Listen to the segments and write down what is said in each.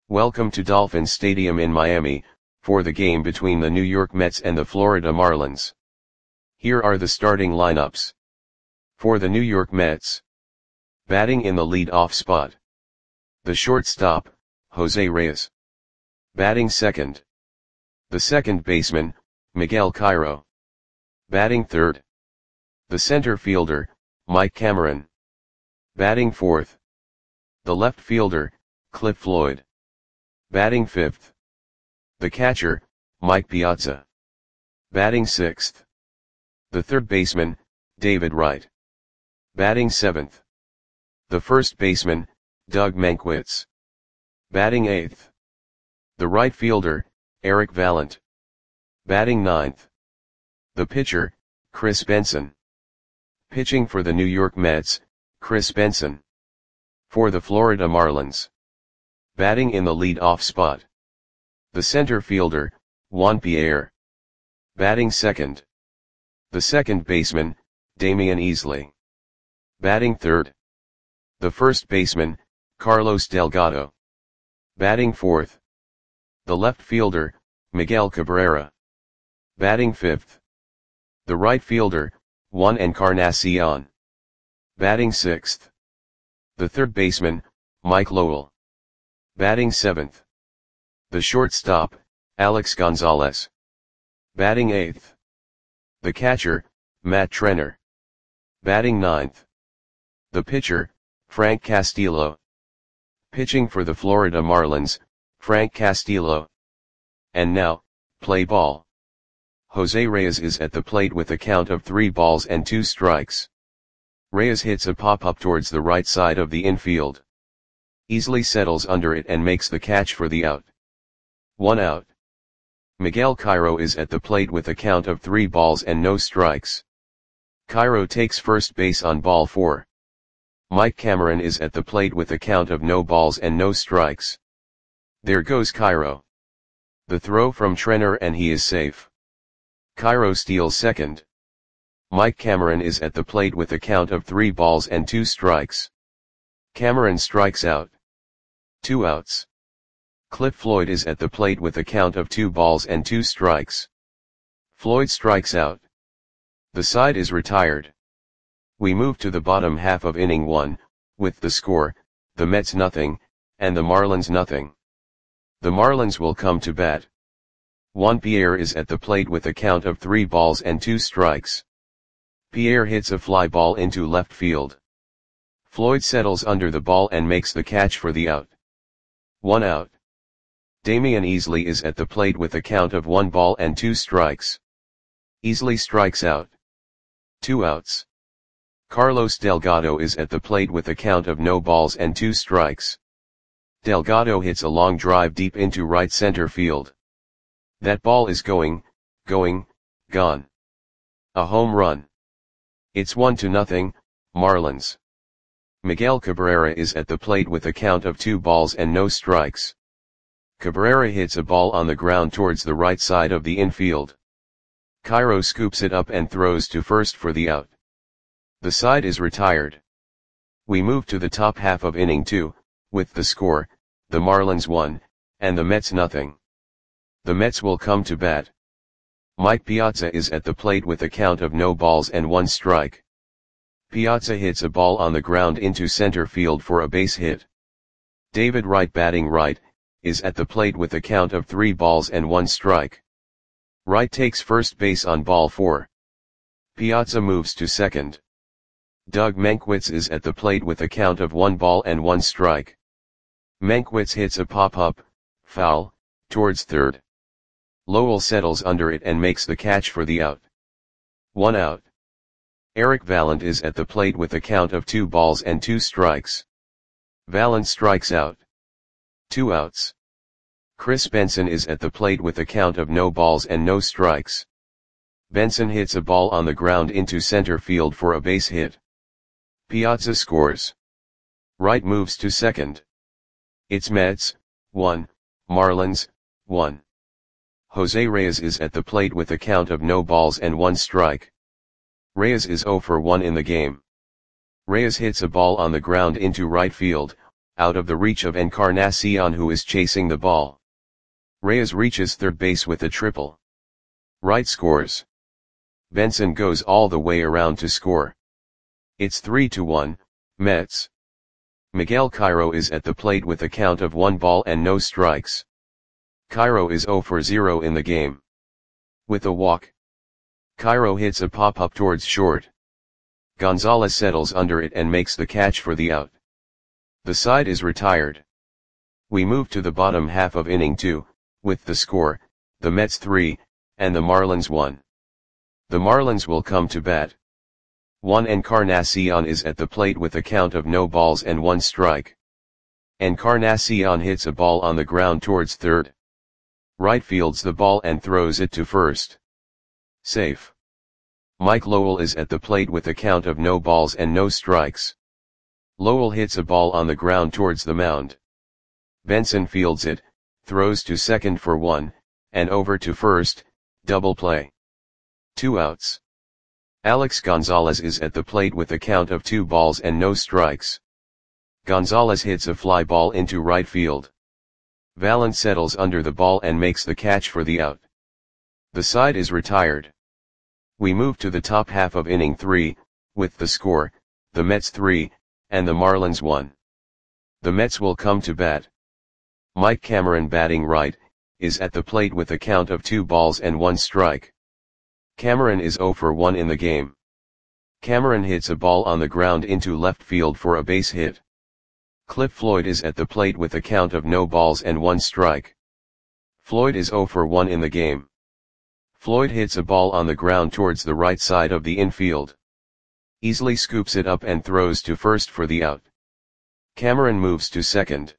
Welcome to Dolphins Stadium in Miami, for the game between the New York Mets and the Florida Marlins. Here are the starting lineups. For the New York Mets. Batting in the lead-off spot. The shortstop, Jose Reyes. Batting second. The second baseman, Miguel Cairo. Batting third. The center fielder, Mike Cameron. Batting fourth. The left fielder, Cliff Floyd. Batting fifth. The catcher, Mike Piazza. Batting sixth. The third baseman, David Wright. Batting seventh. The first baseman, Doug Mankiewicz. Batting eighth. The right fielder, Eric Vallant. Batting ninth. The pitcher, Chris Benson. Pitching for the New York Mets, Chris Benson. For the Florida Marlins. Batting in the lead-off spot. The center fielder, Juan Pierre. Batting second. The second baseman, Damian Easley. Batting third. The first baseman, Carlos Delgado. Batting fourth. The left fielder, Miguel Cabrera. Batting fifth. The right fielder, Juan Encarnacion. Batting sixth. The third baseman, Mike Lowell. Batting seventh. The shortstop, Alex Gonzalez. Batting eighth. The catcher, Matt Trenner. Batting ninth. The pitcher, Frank Castillo. Pitching for the Florida Marlins, Frank Castillo. And now, play ball. Jose Reyes is at the plate with a count of 3 balls and 2 strikes. Reyes hits a pop-up towards the right side of the infield. Easily settles under it and makes the catch for the out. 1 out. Miguel Cairo is at the plate with a count of 3 balls and no strikes. Cairo takes first base on ball 4. Mike Cameron is at the plate with a count of no balls and no strikes. There goes Cairo. The throw from Trenner and he is safe. Cairo steals second. Mike Cameron is at the plate with a count of 3 balls and 2 strikes. Cameron strikes out. 2 outs. Cliff Floyd is at the plate with a count of 2 balls and 2 strikes. Floyd strikes out. The side is retired. We move to the bottom half of inning 1, with the score, the Mets nothing, and the Marlins nothing. The Marlins will come to bat. Juan Pierre is at the plate with a count of 3 balls and 2 strikes. Pierre hits a fly ball into left field. Floyd settles under the ball and makes the catch for the out. 1 out. Damian Easley is at the plate with a count of 1 ball and 2 strikes. Easley strikes out. 2 outs. Carlos Delgado is at the plate with a count of no balls and 2 strikes. Delgado hits a long drive deep into right center field. That ball is gone. A home run. It's 1-0, Marlins. Miguel Cabrera is at the plate with a count of 2 balls and no strikes. Cabrera hits a ball on the ground towards the right side of the infield. Cairo scoops it up and throws to first for the out. The side is retired. We move to the top half of inning 2, with the score, the Marlins 1, and the Mets nothing. The Mets will come to bat. Mike Piazza is at the plate with a count of no balls and 1 strike. Piazza hits a ball on the ground into center field for a base hit. David Wright, batting right, is at the plate with a count of 3 balls and 1 strike. Wright takes first base on ball 4. Piazza moves to second. Doug Mankiewicz is at the plate with a count of 1 ball and 1 strike. Mankiewicz hits a pop-up, foul, towards third. Lowell settles under it and makes the catch for the out. 1 out. Eric Vallant is at the plate with a count of 2 balls and 2 strikes. Vallant strikes out. 2 outs. Chris Benson is at the plate with a count of no balls and no strikes. Benson hits a ball on the ground into center field for a base hit. Piazza scores. Wright moves to second. It's Mets, 1, Marlins, 1. Jose Reyes is at the plate with a count of no balls and 1 strike. Reyes is 0 for 1 in the game. Reyes hits a ball on the ground into right field, out of the reach of Encarnacion, who is chasing the ball. Reyes reaches third base with a triple. Wright scores. Benson goes all the way around to score. It's 3-1, Mets. Miguel Cairo is at the plate with a count of 1 ball and no strikes. Cairo is 0 for 0 in the game. With a walk, Cairo hits a pop-up towards short. Gonzalez settles under it and makes the catch for the out. The side is retired. We move to the bottom half of inning 2, with the score, the Mets 3, and the Marlins 1. The Marlins will come to bat. Juan Encarnacion is at the plate with a count of no balls and 1 strike. Encarnacion hits a ball on the ground towards third. Right fields the ball and throws it to first. Safe. Mike Lowell is at the plate with a count of no balls and no strikes. Lowell hits a ball on the ground towards the mound. Benson fields it, throws to second for 1, and over to first, double play. 2 outs. Alex Gonzalez is at the plate with a count of 2 balls and no strikes. Gonzalez hits a fly ball into right field. Valent settles under the ball and makes the catch for the out. The side is retired. We move to the top half of inning 3, with the score, the Mets 3, and the Marlins 1. The Mets will come to bat. Mike Cameron, batting right, is at the plate with a count of 2 balls and 1 strike. Cameron is 0 for 1 in the game. Cameron hits a ball on the ground into left field for a base hit. Cliff Floyd is at the plate with a count of no balls and 1 strike. Floyd is 0 for 1 in the game. Floyd hits a ball on the ground towards the right side of the infield. Easily scoops it up and throws to first for the out. Cameron moves to second.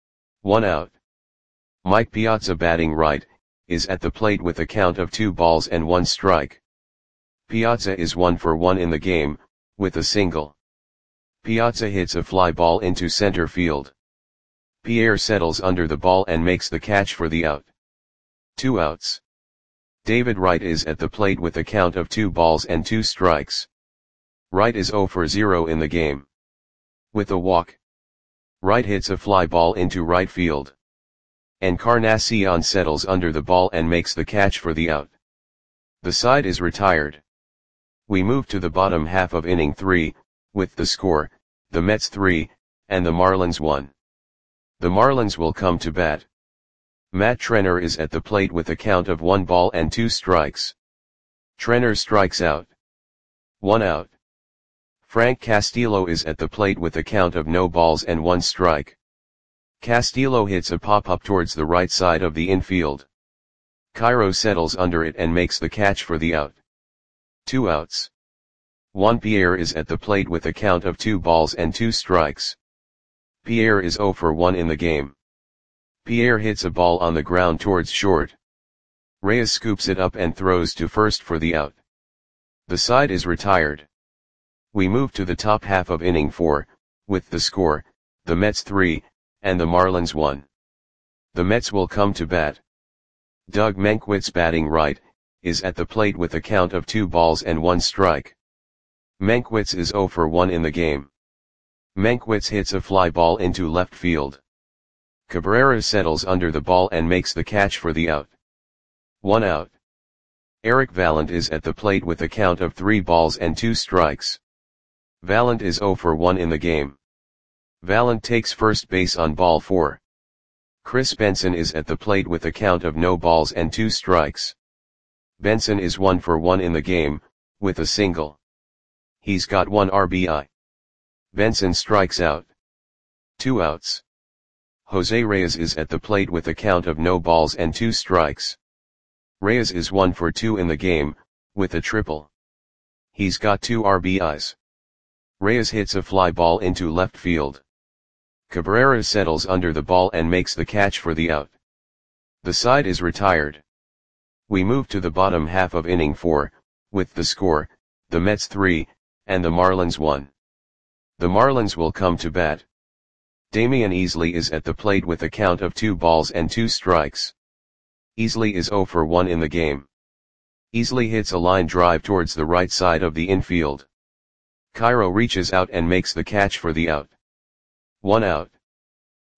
1 out. Mike Piazza, batting right, is at the plate with a count of 2 balls and 1 strike. Piazza is 1 for 1 in the game, with a single. Piazza hits a fly ball into center field. Pierre settles under the ball and makes the catch for the out. 2 outs. David Wright is at the plate with a count of 2 balls and 2 strikes. Wright is 0 for 0 in the game. With a walk, Wright hits a fly ball into right field. Encarnacion settles under the ball and makes the catch for the out. The side is retired. We move to the bottom half of inning 3, with the score, the Mets 3, and the Marlins 1. The Marlins will come to bat. Matt Trenner is at the plate with a count of 1 ball and 2 strikes. Trenner strikes out. 1 out. Frank Castillo is at the plate with a count of no balls and 1 strike. Castillo hits a pop-up towards the right side of the infield. Cairo settles under it and makes the catch for the out. 2 outs. Juan Pierre is at the plate with a count of 2 balls and 2 strikes. Pierre is 0 for 1 in the game. Pierre hits a ball on the ground towards short. Reyes scoops it up and throws to first for the out. The side is retired. We move to the top half of inning 4, with the score, the Mets 3, and the Marlins 1. The Mets will come to bat. Doug Mankiewicz, batting right, is at the plate with a count of 2 balls and 1 strike. Mankiewicz is 0 for 1 in the game. Mankiewicz hits a fly ball into left field. Cabrera settles under the ball and makes the catch for the out. 1 out. Eric Valent is at the plate with a count of 3 balls and 2 strikes. Valent is 0 for 1 in the game. Valent takes first base on ball 4. Chris Benson is at the plate with a count of no balls and 2 strikes. Benson is 1 for 1 in the game, with a single. He's got 1 RBI. Benson strikes out. 2 outs. Jose Reyes is at the plate with a count of no balls and 2 strikes. Reyes is 1 for 2 in the game, with a triple. He's got 2 RBIs. Reyes hits a fly ball into left field. Cabrera settles under the ball and makes the catch for the out. The side is retired. We move to the bottom half of inning 4, with the score, the Mets 3, and the Marlins 1. The Marlins will come to bat. Damian Easley is at the plate with a count of 2 balls and 2 strikes. Easley is 0 for 1 in the game. Easley hits a line drive towards the right side of the infield. Cairo reaches out and makes the catch for the out. 1 out.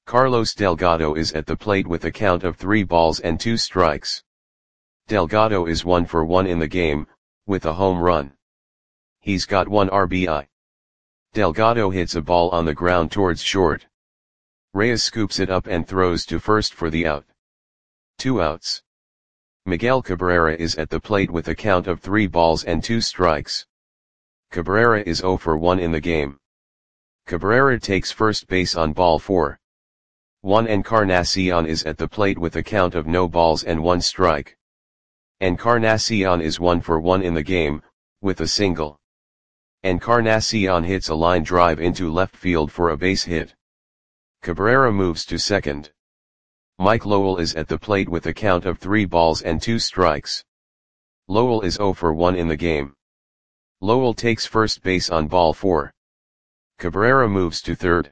Carlos Delgado is at the plate with a count of 3 balls and 2 strikes. Delgado is 1 for 1 in the game, with a home run. He's got 1 RBI. Delgado hits a ball on the ground towards short. Reyes scoops it up and throws to first for the out. 2 outs. Miguel Cabrera is at the plate with a count of 3 balls and 2 strikes. Cabrera is 0 for 1 in the game. Cabrera takes first base on ball 4. 1 Encarnacion is at the plate with a count of no balls and 1 strike. Encarnacion is 1 for 1 in the game, with a single. Encarnacion hits a line drive into left field for a base hit. Cabrera moves to second. Mike Lowell is at the plate with a count of 3 balls and 2 strikes. Lowell is 0 for 1 in the game. Lowell takes first base on ball 4. Cabrera moves to third.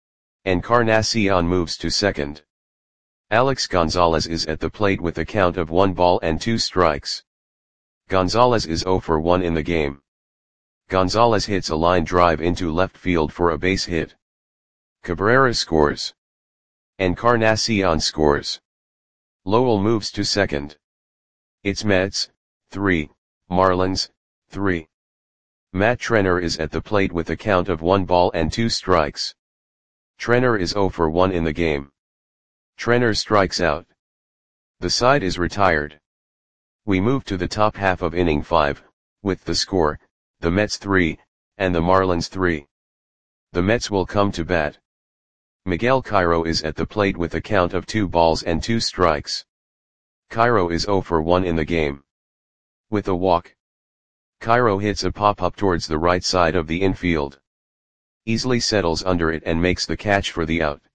Encarnacion moves to second. Alex Gonzalez is at the plate with a count of 1 ball and 2 strikes. Gonzalez is 0 for 1 in the game. Gonzalez hits a line drive into left field for a base hit. Cabrera scores. Encarnacion scores. Lowell moves to second. It's Mets, 3, Marlins, 3. Matt Trenner is at the plate with a count of 1 ball and 2 strikes. Trenner is 0 for 1 in the game. Trenner strikes out. The side is retired. We move to the top half of inning 5, with the score, the Mets 3, and the Marlins 3. The Mets will come to bat. Miguel Cairo is at the plate with a count of 2 balls and 2 strikes. Cairo is 0 for 1 in the game. With a walk. Cairo hits a pop-up towards the right side of the infield. Easily settles under it and makes the catch for the out.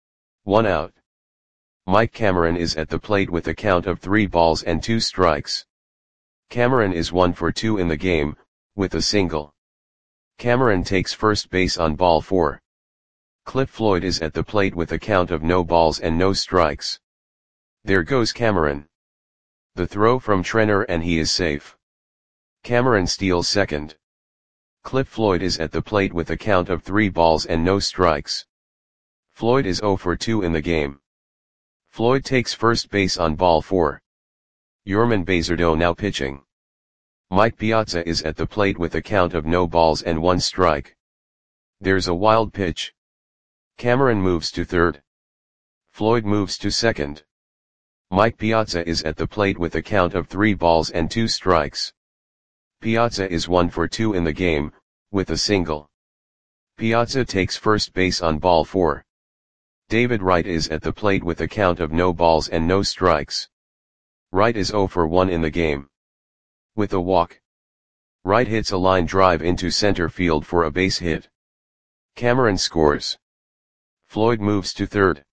1 out. Mike Cameron is at the plate with a count of 3 balls and 2 strikes. Cameron is 1 for 2 in the game, with a single. Cameron takes first base on ball 4. Cliff Floyd is at the plate with a count of no balls and no strikes. There goes Cameron. The throw from Trenner and he is safe. Cameron steals second. Cliff Floyd is at the plate with a count of 3 balls and no strikes. Floyd is 0 for 2 in the game. Floyd takes first base on ball 4. Yorman Bazardo now pitching. Mike Piazza is at the plate with a count of no balls and 1 strike. There's a wild pitch. Cameron moves to third. Floyd moves to second. Mike Piazza is at the plate with a count of 3 balls and 2 strikes. Piazza is 1 for 2 in the game, with a single. Piazza takes first base on ball 4. David Wright is at the plate with a count of no balls and no strikes. Wright is 0 for 1 in the game. With a walk. Wright hits a line drive into center field for a base hit. Cameron scores. Floyd moves to third.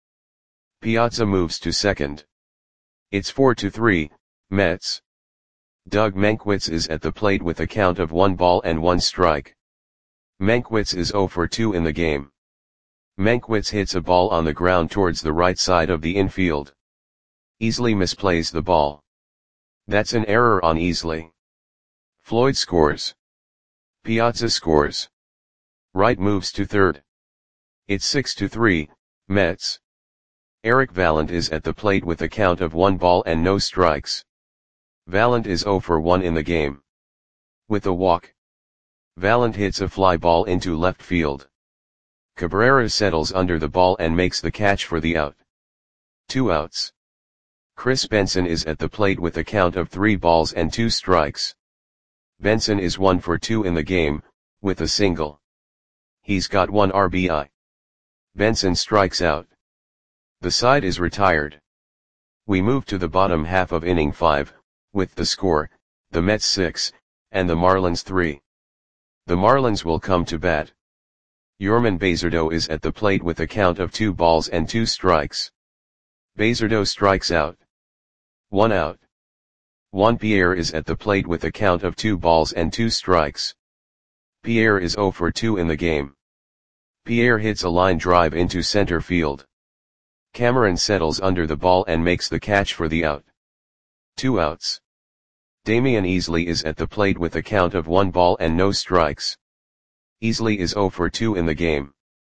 Piazza moves to second. It's 4-3, Mets. Doug Mankiewicz is at the plate with a count of 1 ball and 1 strike. Mankiewicz is 0 for 2 in the game. Mankiewicz hits a ball on the ground towards the right side of the infield. Easily misplays the ball. That's an error on Easley. Floyd scores. Piazza scores. Wright moves to third. It's 6-3, Mets. Eric Vallant is at the plate with a count of 1 ball and no strikes. Vallant is 0 for 1 in the game. With a walk. Vallant hits a fly ball into left field. Cabrera settles under the ball and makes the catch for the out. 2 outs. Chris Benson is at the plate with a count of 3 balls and 2 strikes. Benson is 1 for 2 in the game, with a single. He's got 1 RBI. Benson strikes out. The side is retired. We move to the bottom half of inning 5, with the score, the Mets 6, and the Marlins 3. The Marlins will come to bat. Yorman Bazardo is at the plate with a count of 2 balls and 2 strikes. Bazardo strikes out. 1 out. Juan Pierre is at the plate with a count of 2 balls and 2 strikes. Pierre is 0 for 2 in the game. Pierre hits a line drive into center field. Cameron settles under the ball and makes the catch for the out. 2 outs. Damian Easley is at the plate with a count of 1 ball and no strikes. Easley is 0 for 2 in the game.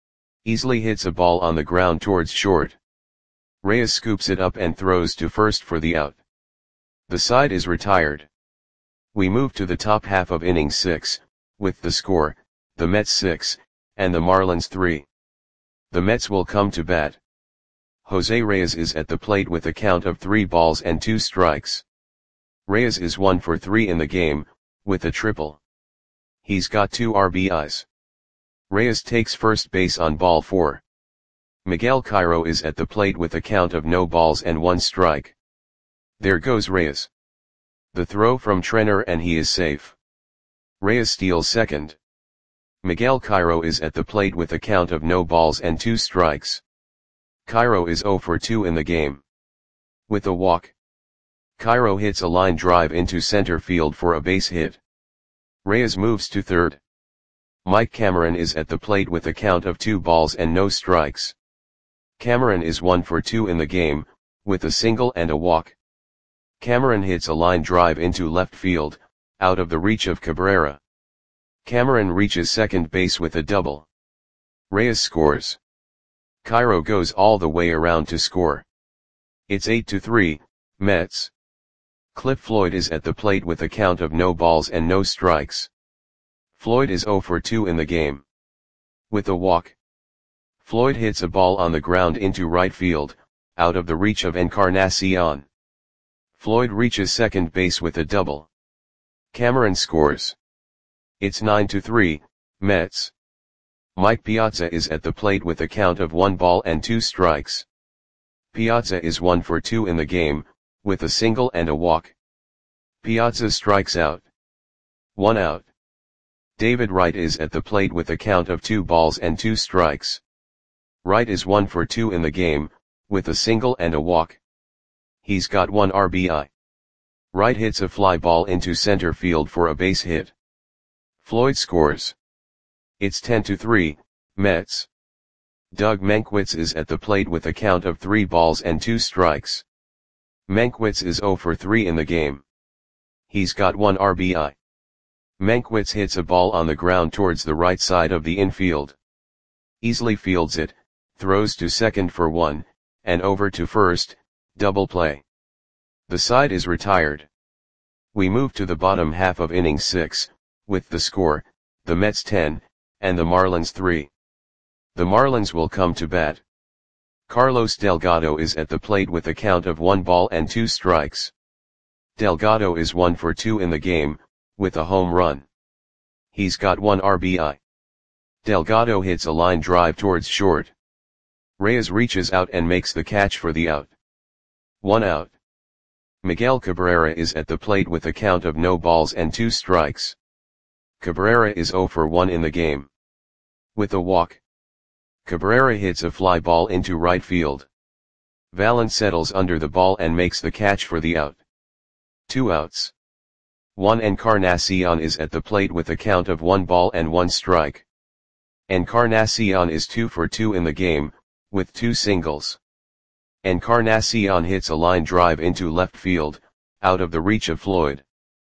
Easily hits a ball on the ground towards short. Reyes scoops it up and throws to first for the out. The side is retired. We move to the top half of inning 6, with the score, the Mets 6, and the Marlins 3. The Mets will come to bat. Jose Reyes is at the plate with a count of 3 balls and 2 strikes. Reyes is 1 for 3 in the game, with a triple. He's got 2 RBIs. Reyes takes first base on ball 4. Miguel Cairo is at the plate with a count of no balls and 1 strike. There goes Reyes. The throw from Trenner and he is safe. Reyes steals second. Miguel Cairo is at the plate with a count of no balls and 2 strikes. Cairo is 0 for 2 in the game. With a walk. Cairo hits a line drive into center field for a base hit. Reyes moves to third. Mike Cameron is at the plate with a count of 2 balls and no strikes. Cameron is 1 for 2 in the game, with a single and a walk. Cameron hits a line drive into left field, out of the reach of Cabrera. Cameron reaches second base with a double. Reyes scores. Cairo goes all the way around to score. It's 8-3, Mets. Cliff Floyd is at the plate with a count of no balls and no strikes. Floyd is 0 for 2 in the game. With a walk. Floyd hits a ball on the ground into right field, out of the reach of Encarnacion. Floyd reaches second base with a double. Cameron scores. It's 9-3, Mets. Mike Piazza is at the plate with a count of 1 ball and 2 strikes. Piazza is 1 for 2 in the game, with a single and a walk. Piazza strikes out. 1 out. David Wright is at the plate with a count of 2 balls and 2 strikes. Wright is 1 for 2 in the game, with a single and a walk. He's got 1 RBI. Wright hits a fly ball into center field for a base hit. Floyd scores. It's 10-3, Mets. Doug Mankiewicz is at the plate with a count of 3 balls and 2 strikes. Mankiewicz is 0 for 3 in the game. He's got 1 RBI. Mankiewicz hits a ball on the ground towards the right side of the infield. Easily fields it, throws to second for 1, and over to first, double play. The side is retired. We move to the bottom half of inning 6, with the score, the Mets 10, and the Marlins 3. The Marlins will come to bat. Carlos Delgado is at the plate with a count of 1 ball and 2 strikes. Delgado is 1 for 2 in the game, with a home run. He's got 1 RBI. Delgado hits a line drive towards short. Reyes reaches out and makes the catch for the out. 1 out. Miguel Cabrera is at the plate with a count of no balls and 2 strikes. Cabrera is 0 for 1 in the game. With a walk. Cabrera hits a fly ball into right field. Valent settles under the ball and makes the catch for the out. 2 outs. Juan Encarnacion is at the plate with a count of 1 ball and 1 strike. Encarnacion is 2 for 2 in the game, with 2 singles. Encarnacion hits a line drive into left field, out of the reach of Floyd.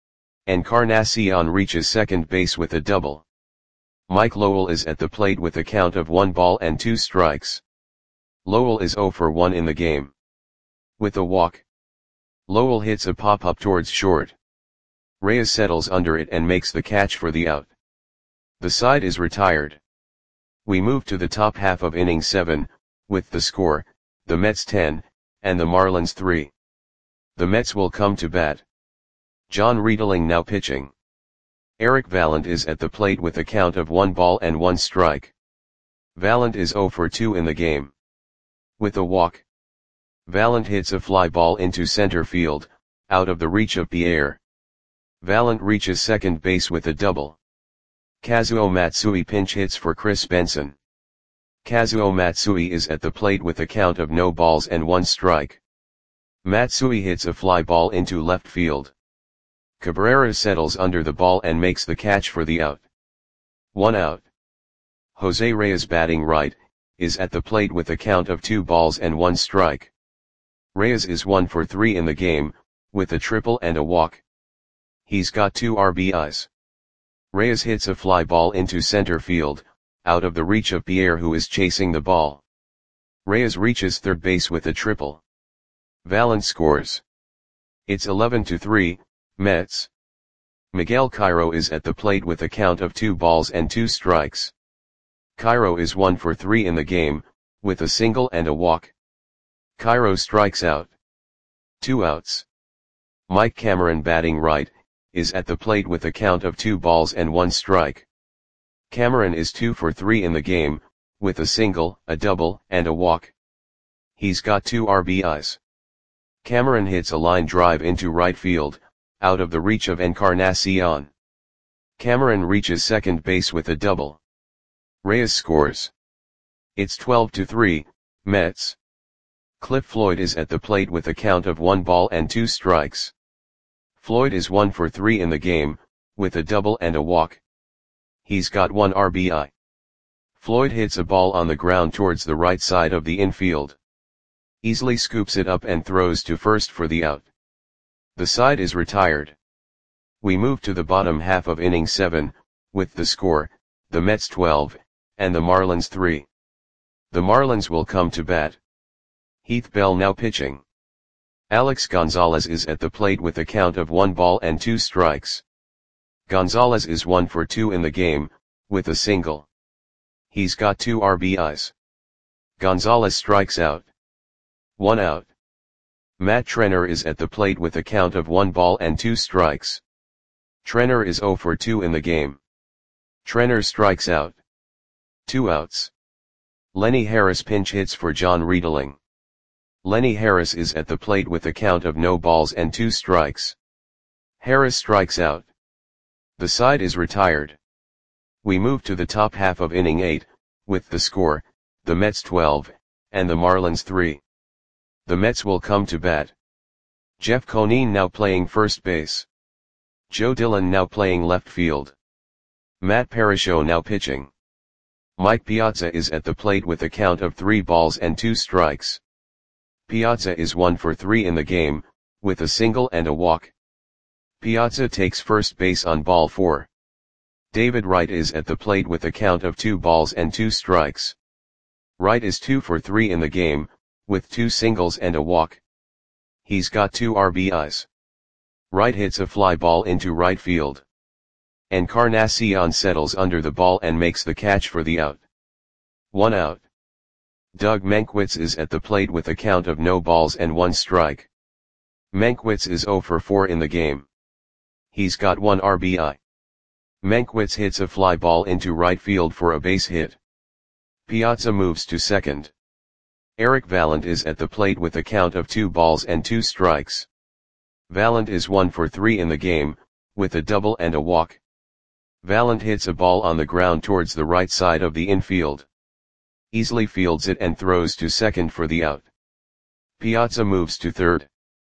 Encarnacion reaches second base with a double. Mike Lowell is at the plate with a count of 1 ball and 2 strikes. Lowell is 0 for 1 in the game. With a walk. Lowell hits a pop-up towards short. Reyes settles under it and makes the catch for the out. The side is retired. We move to the top half of inning 7, with the score, the Mets 10, and the Marlins 3. The Mets will come to bat. John Riedling now pitching. Eric Valent is at the plate with a count of 1 ball and 1 strike. Valent is 0 for 2 in the game. With a walk. Valent hits a fly ball into center field, out of the reach of Pierre. Valent reaches second base with a double. Kazuo Matsui pinch hits for Chris Benson. Kazuo Matsui is at the plate with a count of no balls and 1 strike. Matsui hits a fly ball into left field. Cabrera settles under the ball and makes the catch for the out. 1 out. Jose Reyes batting right, is at the plate with a count of 2 balls and 1 strike. Reyes is 1 for 3 in the game, with a triple and a walk. He's got 2 RBIs. Reyes hits a fly ball into center field, out of the reach of Pierre, who is chasing the ball. Reyes reaches third base with a triple. Valant scores. It's 11-3, Mets. Miguel Cairo is at the plate with a count of 2 balls and 2 strikes. Cairo is 1 for 3 in the game, with a single and a walk. Cairo strikes out. 2 outs. Mike Cameron, batting right, is at the plate with a count of 2 balls and 1 strike. Cameron is 2 for 3 in the game, with a single, a double, and a walk. He's got 2 RBIs. Cameron hits a line drive into right field, out of the reach of Encarnacion. Cameron reaches second base with a double. Reyes scores. It's 12-3, Mets. Cliff Floyd is at the plate with a count of 1 ball and 2 strikes. Floyd is 1 for 3 in the game, with a double and a walk. He's got 1 RBI. Floyd hits a ball on the ground towards the right side of the infield. Easily scoops it up and throws to first for the out. The side is retired. We move to the bottom half of inning 7, with the score, the Mets 12, and the Marlins 3. The Marlins will come to bat. Heath Bell now pitching. Alex Gonzalez is at the plate with a count of 1 ball and 2 strikes. Gonzalez is 1 for 2 in the game, with a single. He's got 2 RBIs. Gonzalez strikes out. 1 out. Matt Trenner is at the plate with a count of 1 ball and 2 strikes. Trenner is 0 for 2 in the game. Trenner strikes out. 2 outs. Lenny Harris pinch hits for John Riedling. Lenny Harris is at the plate with a count of no balls and 2 strikes. Harris strikes out. The side is retired. We move to the top half of inning 8, with the score, the Mets 12, and the Marlins 3. The Mets will come to bat. Jeff Conine now playing first base. Joe Dillon now playing left field. Matt Parasho now pitching. Mike Piazza is at the plate with a count of 3 balls and 2 strikes. Piazza is 1 for 3 in the game, with a single and a walk. Piazza takes first base on ball 4. David Wright is at the plate with a count of 2 balls and 2 strikes. Wright is 2 for 3 in the game, with 2 singles and a walk. He's got 2 RBIs. Wright hits a fly ball into right field. Encarnacion settles under the ball and makes the catch for the out. 1 out. Doug Mankiewicz is at the plate with a count of no balls and 1 strike. Mankiewicz is 0 for 4 in the game. He's got 1 RBI. Mankiewicz hits a fly ball into right field for a base hit. Piazza moves to second. Eric Valant is at the plate with a count of 2 balls and 2 strikes. Valant is 1 for 3 in the game, with a double and a walk. Valant hits a ball on the ground towards the right side of the infield. Easily fields it and throws to second for the out. Piazza moves to third.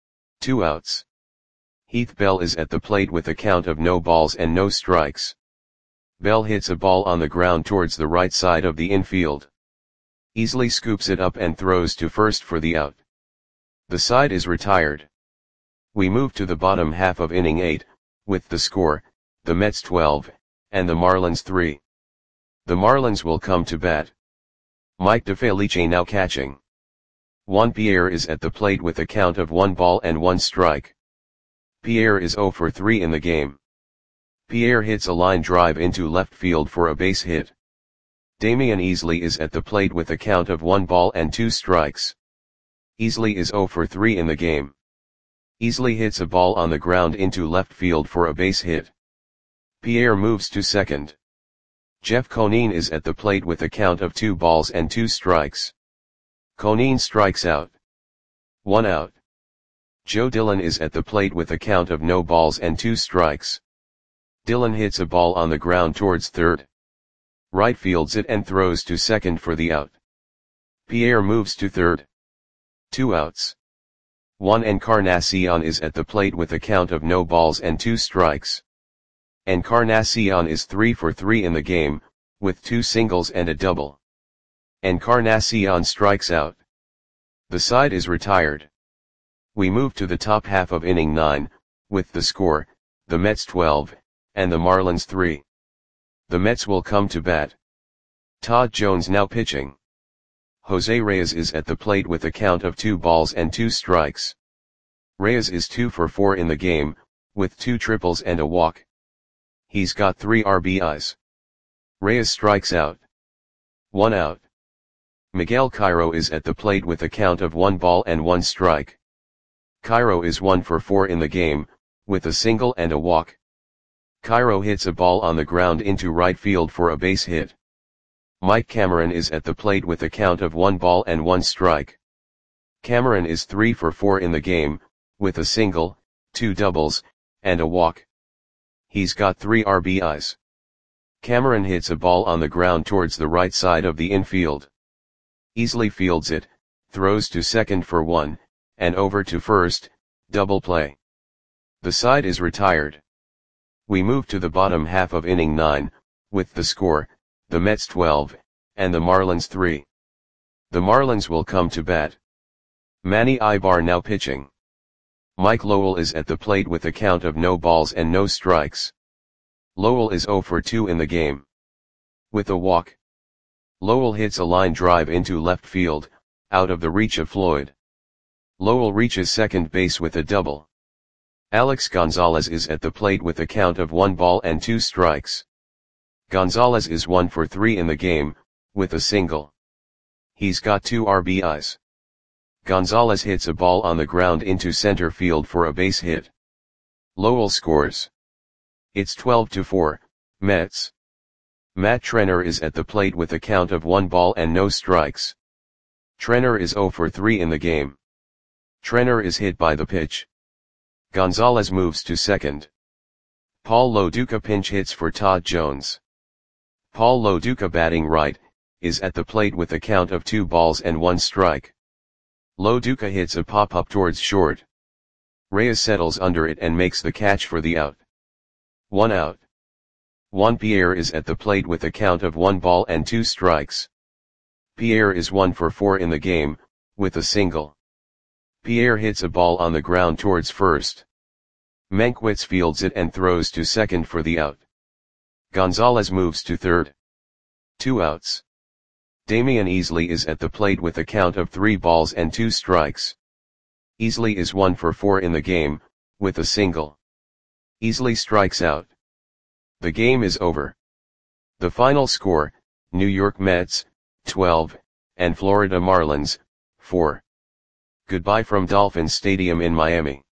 2 outs. Heath Bell is at the plate with a count of no balls and no strikes. Bell hits a ball on the ground towards the right side of the infield. Easily scoops it up and throws to first for the out. The side is retired. We move to the bottom half of inning 8, with the score, the Mets 12, and the Marlins 3. The Marlins will come to bat. Mike DeFelice now catching. Juan Pierre is at the plate with a count of 1 ball and 1 strike. Pierre is 0 for 3 in the game. Pierre hits a line drive into left field for a base hit. Damian Easley is at the plate with a count of 1 ball and 2 strikes. Easley is 0 for 3 in the game. Easley hits a ball on the ground into left field for a base hit. Pierre moves to second. Jeff Conine is at the plate with a count of 2 balls and 2 strikes. Conine strikes out. 1 out. Joe Dillon is at the plate with a count of no balls and 2 strikes. Dillon hits a ball on the ground towards third. Right fields it and throws to second for the out. Pierre moves to third. 2 outs. Juan Encarnacion is at the plate with a count of no balls and 2 strikes. Encarnacion is 3 for 3 in the game, with 2 singles and a double. Encarnacion strikes out. The side is retired. We move to the top half of inning 9, with the score, the Mets 12, and the Marlins 3. The Mets will come to bat. Todd Jones now pitching. Jose Reyes is at the plate with a count of 2 balls and 2 strikes. Reyes is 2 for 4 in the game, with 2 triples and a walk. He's got 3 RBIs. Reyes strikes out. 1 out. Miguel Cairo is at the plate with a count of 1 ball and 1 strike. Cairo is 1 for 4 in the game, with a single and a walk. Cairo hits a ball on the ground into right field for a base hit. Mike Cameron is at the plate with a count of 1 ball and 1 strike. Cameron is 3 for 4 in the game, with a single, 2 doubles, and a walk. He's got 3 RBIs. Cameron hits a ball on the ground towards the right side of the infield. Easily fields it, throws to second for 1, and over to first, double play. The side is retired. We move to the bottom half of inning 9, with the score, the Mets 12, and the Marlins 3. The Marlins will come to bat. Manny Ibar now pitching. Mike Lowell is at the plate with a count of no balls and no strikes. Lowell is 0 for 2 in the game. With a walk. Lowell hits a line drive into left field, out of the reach of Floyd. Lowell reaches second base with a double. Alex Gonzalez is at the plate with a count of 1 ball and 2 strikes. Gonzalez is 1 for 3 in the game, with a single. He's got 2 RBIs. Gonzalez hits a ball on the ground into center field for a base hit. Lowell scores. It's 12-4, Mets. Matt Trenner is at the plate with a count of 1 ball and no strikes. Trenner is 0 for 3 in the game. Trenner is hit by the pitch. Gonzalez moves to second. Paul Loduca pinch hits for Todd Jones. Paul Loduca batting right, is at the plate with a count of 2 balls and 1 strike. Loduca hits a pop-up towards short. Reyes settles under it and makes the catch for the out. 1 out. Juan Pierre is at the plate with a count of 1 ball and 2 strikes. Pierre is 1 for 4 in the game, with a single. Pierre hits a ball on the ground towards first. Mankiewicz fields it and throws to second for the out. Gonzalez moves to third. 2 outs. Damian Easley is at the plate with a count of 3 balls and 2 strikes. Easley is 1 for 4 in the game, with a single. Easley strikes out. The game is over. The final score, New York Mets, 12, and Florida Marlins, 4. Goodbye from Dolphins Stadium in Miami.